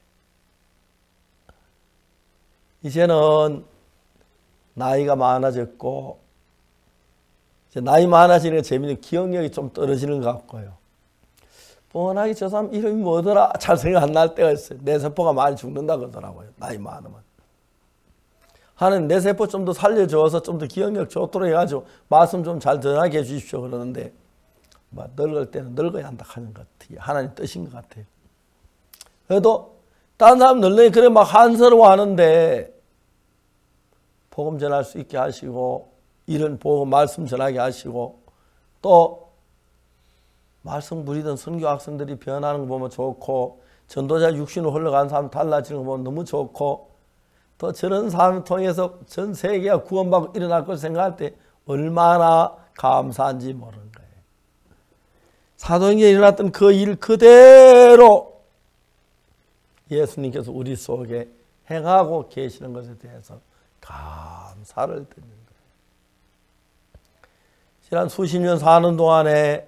이제는 나이가 많아졌고 이제 나이 많아지는 게 재미있는 기억력이 좀 떨어지는 것 같고요. 뻔하게 저 사람 이름이 뭐더라 잘 생각 안 날 때가 있어요. 내 세포가 많이 죽는다 그러더라고요. 나이 많으면. 하나님 내 세포 좀 더 살려줘서 좀 더 기억력 좋도록 해가지고 말씀 좀 잘 전하게 해주십시오 그러는데 뭐 늙을 때는 늙어야 한다 하는 것 같아요. 하나님 뜻인 것 같아요. 그래도 다른 사람 늙으니 그래 막 한스러워하는데 복음 전할 수 있게 하시고 이런 복음 말씀 전하게 하시고 또 말씀 부리던 선교 학생들이 변하는 거 보면 좋고 전도자 육신으로 흘러가는 사람 달라지는 거 보면 너무 좋고 또 저런 사람을 통해서 전 세계가 구원받고 일어날 걸 생각할 때 얼마나 감사한지 모르는 거예요. 사도행전에 일어났던 그 일 그대로 예수님께서 우리 속에 행하고 계시는 것에 대해서 감사를 드리는 거예요. 지난 수십 년 사는 동안에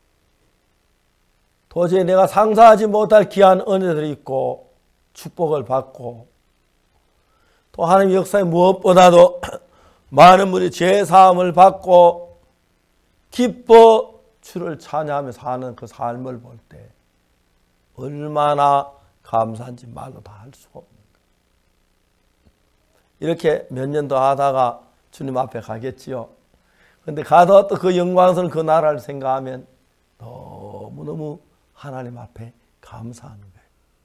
도저히 내가 상상하지 못할 귀한 은혜들이 있고 축복을 받고 또 하나님 역사에 무엇보다도 많은 분이 죄 사함을 받고 기뻐 주를 찬양하며 사는 그 삶을 볼 때 얼마나 감사한지 말로 다 할 수가 없는 거예요. 이렇게 몇 년 더 하다가 주님 앞에 가겠지요. 근데 가서 또 그 영광스러운 그 나라를 생각하면 너무너무 하나님 앞에 감사하는 거예요.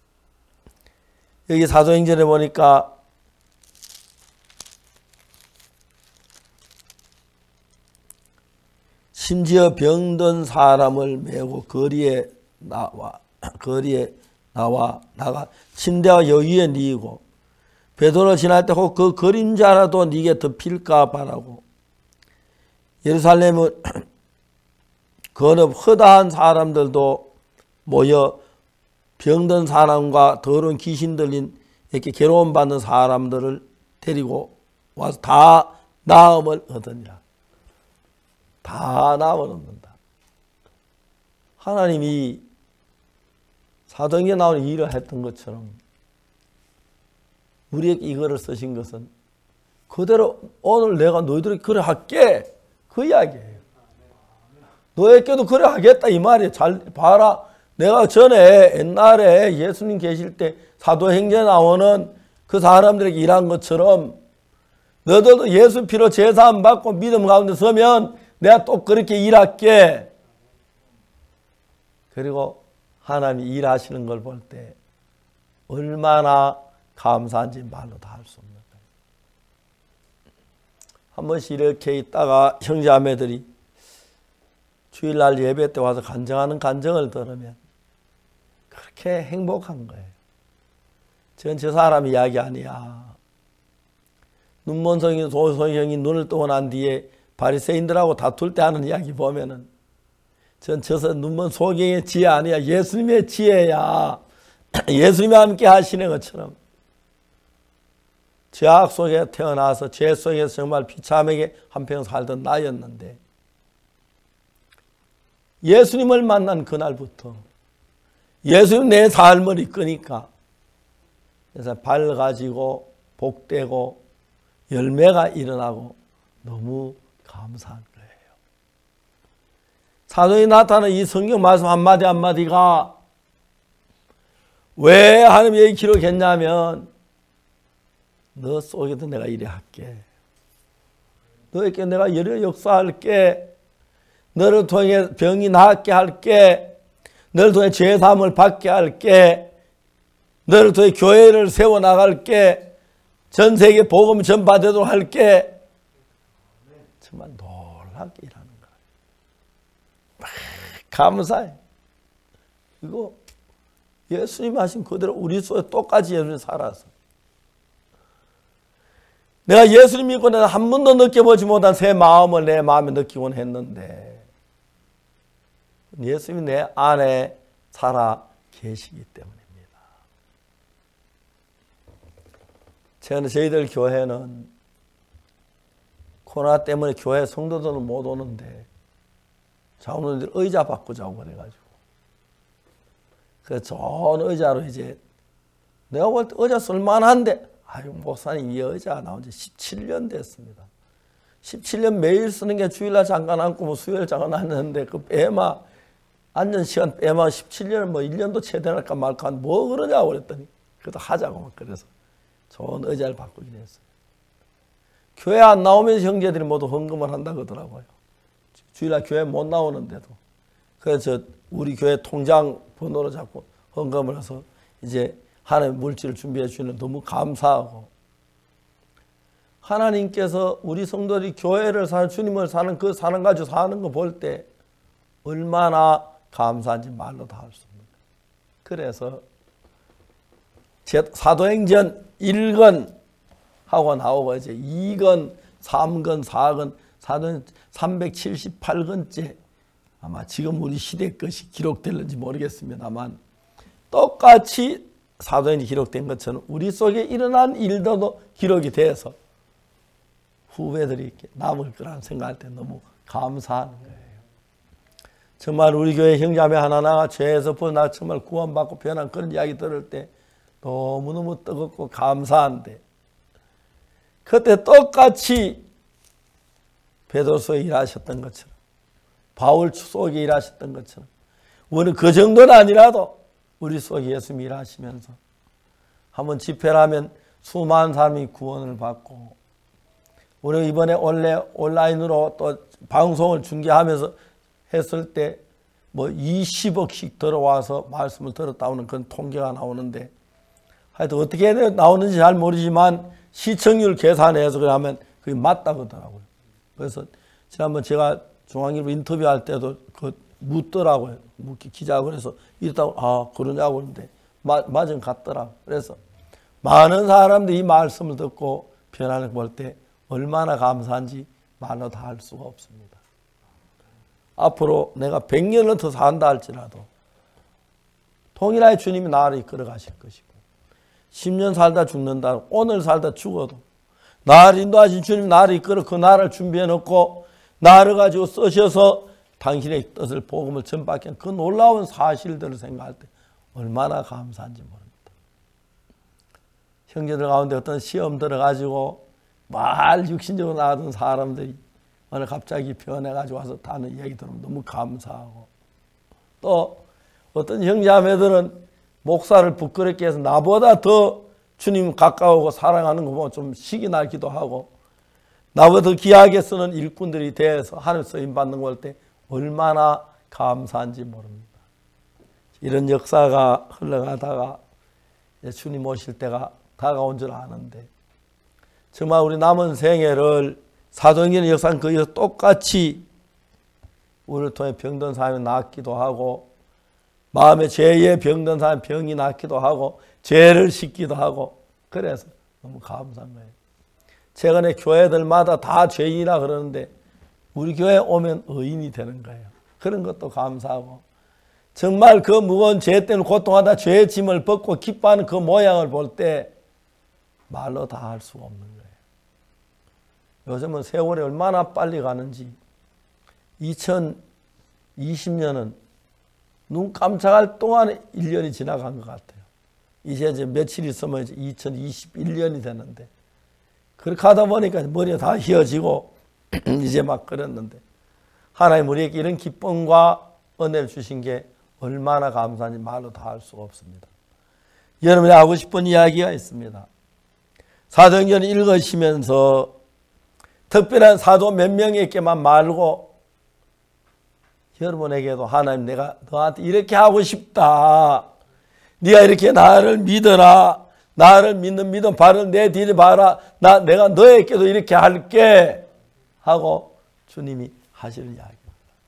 여기 사도행전에 보니까 심지어 병든 사람을 메고 거리에 나와 거리에 나와 나가 침대와 여위에 뉘고 베드로 지날 때 혹 그 그림자라도 네게 덮일까 바라고 예루살렘은 건업 허다한 사람들도 모여 병든 사람과 더러운 귀신 들린 이렇게 괴로움 받는 사람들을 데리고 와서 다 나음을 얻으니라. 다 나음을 얻는다. 하나님이 사도행전에 나오는 일을 했던 것처럼 우리에게 이거를 쓰신 것은 그대로 오늘 내가 너희들에게 그래 할게 그 이야기예요. 너에게도 그래 하겠다 이 말이에요. 잘 봐라. 내가 전에 옛날에 예수님 계실 때 사도행전에 나오는 그 사람들에게 일한 것처럼 너희들도 예수 피로 제사함 받고 믿음 가운데 서면 내가 또 그렇게 일할게. 그리고 하나님이 일하시는 걸 볼 때 얼마나 감사한지 말로 다 할 수 없는 거예요. 한 번씩 이렇게 있다가 형제자매들이 주일날 예배 때 와서 간증하는 간증을 들으면 그렇게 행복한 거예요. 전 저 사람 이야기 아니야. 눈먼성이 소성형이 눈을 뜨고 난 뒤에 바리새인들하고 다툴 때 하는 이야기 보면은 전 저서 눈먼 소경의 지혜 아니야. 예수님의 지혜야. 예수님이 함께 하시는 것처럼 죄악 속에 태어나서 죄 속에서 정말 비참하게 한평 살던 나였는데 예수님을 만난 그날부터 예수님 내 삶을 이끄니까 그래서 밝아지고 복되고 열매가 일어나고 너무 감사한 거예요. 사도에 나타나는 이 성경 말씀 한마디 한마디가 왜 하나님이 여기 기록했냐면 너 속에도 내가 이래 할게. 너에게 내가 여러 역사할게. 너를 통해 병이 낫게 할게. 너를 통해 죄사함을 받게 할게. 너를 통해 교회를 세워나갈게. 전 세계 복음 전파되도록 할게. 정말 놀랍게 일하는 거예요. 감사해. 이거 예수님 하신 그대로 우리 속에 똑같이 예수님 살아서 내가 예수님 믿고 내가 한 번도 느껴보지 못한 새 마음을 내 마음에 느끼곤 했는데 예수님이 내 안에 살아 계시기 때문입니다. 저는 저희들 교회는 코로나 때문에 교회 성도들은 못 오는데 장로님들 의자 바꾸자고 그래가지고 그 좋은 의자로 이제 내가 볼 때 의자 쓸만한데 아유 목사님 이 의자 나온 지 십칠 년 됐습니다. 십칠 년 매일 쓰는 게 주일날 잠깐 앉고 뭐 수요일 잠깐 앉는데 그 빼마 앉는 시간 빼마 십칠 년 뭐 일 년도 최대할까 말까 뭐 그러냐고 그랬더니 그래도 하자고 막 그래서 좋은 의자를 바꾸긴 했어요. 교회 안 나오면서 형제들이 모두 헌금을 한다고 하더라고요. 주일날 교회 못 나오는데도. 그래서 우리 교회 통장 번호로 자꾸 헌금을 해서 이제 하나님 물질을 준비해 주시는 너무 감사하고 하나님께서 우리 성도들이 교회를 사는 주님을 사는 그 사는 가지고 사는 거 볼 때 얼마나 감사한지 말로 다 할 수 없는 거예요. 그래서 사도행전 일 권 하고 나오고 이제 이 권, 삼 권, 사 권, 사도행전 삼백칠십팔 권째 아마 지금 우리 시대 것이 기록될는지 모르겠습니다만 똑같이 사도행전이 기록된 것처럼 우리 속에 일어난 일도 기록이 돼서 후배들이 이렇게 남을 거라는 생각할 때 너무 감사한 거예요. 정말 우리 교회 형제자매 하나하나가 죄에서 벗어나 정말 구원받고 변한 그런 이야기 들을 때 너무너무 뜨겁고 감사한데 그때 똑같이 베드로 속에 일하셨던 것처럼 바울 속에 일하셨던 것처럼 우리는 그 정도는 아니라도 우리 속에 예수님이 일하시면서 한번 집회를 하면 수많은 사람이 구원을 받고 우리 이번에 원래 온라인으로 또 방송을 중계하면서 했을 때 뭐 이십억씩 들어와서 말씀을 들었다는 그런 통계가 나오는데, 하여튼 어떻게 나오는지 잘 모르지만 시청률 계산해서 그러면 그게 맞다고 하더라고요. 그래서 지난번 제가 중앙일보 인터뷰할 때도 그 묻더라고요. 묻기 기자가 그래서 이랬다고, 아 그러냐고 그러는데 맞은 같더라고요. 그래서 많은 사람들이 이 말씀을 듣고 변화를 볼 때 얼마나 감사한지 말로 다 할 수가 없습니다. 앞으로 내가 백 년을 더 산다 할지라도 동일하게 주님이 나를 이끌어 가실 것이고, 십 년 살다 죽는다, 오늘 살다 죽어도 나를 인도하신 주님 나를 이끌어 그 나라를 준비해 놓고 나를 가지고 쓰셔서 당신의 뜻을 복음을 전받게 하는 그 놀라운 사실들을 생각할 때 얼마나 감사한지 모릅니다. 형제들 가운데 어떤 시험 들어가지고 말 육신적으로 나왔던 사람들이 오늘 갑자기 변해가지고 와서 다는 이야기 들으면 너무 감사하고, 또 어떤 형제자매들은 목사를 부끄럽게 해서 나보다 더 주님 가까우고 사랑하는 거 보면 좀 식이 나기도 하고, 나보다 더 귀하게 쓰는 일꾼들이 돼서 하나님 쓰임 받는 걸 때 얼마나 감사한지 모릅니다. 이런 역사가 흘러가다가 주님 오실 때가 다가온 줄 아는데, 정말 우리 남은 생애를 사도행전의 역사는 거기서 똑같이 우리를 통해 병든 사람이 낫기도 하고, 마음의 죄에 병든 사람이 병이 낫기도 하고, 죄를 씻기도 하고, 그래서 너무 감사한 거예요. 최근에 교회들마다 다 죄인이라 그러는데 우리 교회에 오면 의인이 되는 거예요. 그런 것도 감사하고, 정말 그 무거운 죄 때문에 고통하다 죄의 짐을 벗고 기뻐하는 그 모양을 볼 때 말로 다 할 수가 없는 거예요. 요즘은 세월이 얼마나 빨리 가는지, 이천이십 년은 눈 깜짝할 동안에 일 년이 지나간 것 같아요. 이제 이제 며칠 있으면 이제 이천이십일 년이 됐는데, 그렇게 하다 보니까 머리가 다 휘어지고 이제 막 그랬는데, 하나님 우리에게 이런 기쁨과 은혜를 주신 게 얼마나 감사한지 말로 다 할 수가 없습니다. 여러분이 하고 싶은 이야기가 있습니다. 사도행전 읽으시면서 특별한 사도 몇 명에게만 말고 여러분에게도 하나님 내가 너한테 이렇게 하고 싶다, 네가 이렇게 나를 믿어라, 나를 믿는 믿음 바로 내 뒤를 봐라, 나 내가 너에게도 이렇게 할게 하고 주님이 하시는 이야기입니다.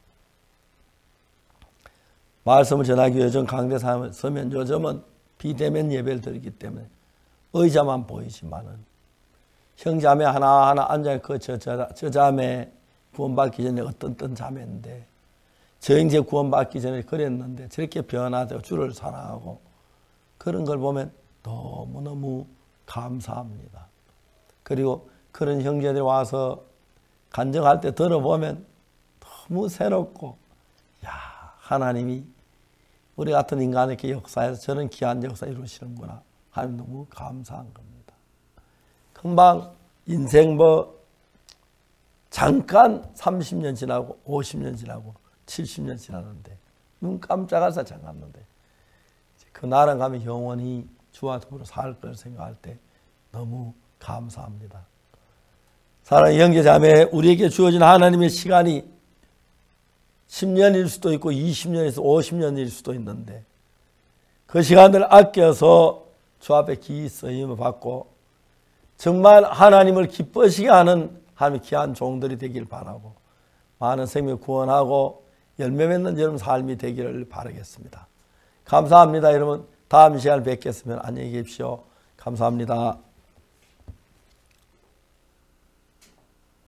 말씀을 전하기 위해 요즘 강대상에 서면 요즘은 비대면 예배를 드리기 때문에 의자만 보이지만은 형자매 하나하나 앉아 그 저, 저, 저 자매 구원받기 전에 어떤 어떤 자매인데, 저 형제 구원받기 전에 그랬는데 저렇게 변화되고 주를 사랑하고, 그런 걸 보면 너무너무 감사합니다. 그리고 그런 형제들이 와서 간증할 때 들어보면 너무 새롭고, 야, 하나님이 우리 같은 인간에게 역사해서 저런 귀한 역사 이루시는구나 하면 너무 감사한 겁니다. 금방 인생 뭐 잠깐 삼십 년 지나고 오십 년 지나고 칠십 년 지났는데, 눈 깜짝해서 잠갔는데 그날은 가면 영원히 주와 더불어 살 걸 생각할 때 너무 감사합니다. 사랑하는 형제자매, 우리에게 주어진 하나님의 시간이 십 년일 수도 있고 이십 년에서 오십 년일 수도 있는데, 그 시간을 아껴서 주 앞에 기이 쓰임을 받고 정말 하나님을 기뻐하시게 하는 하나님의 귀한 종들이 되길 바라고, 많은 생명 구원하고 열매 맺는 여러분 삶이 되기를 바라겠습니다. 감사합니다. 여러분 다음 시간에 뵙겠으면 안녕히 계십시오. 감사합니다.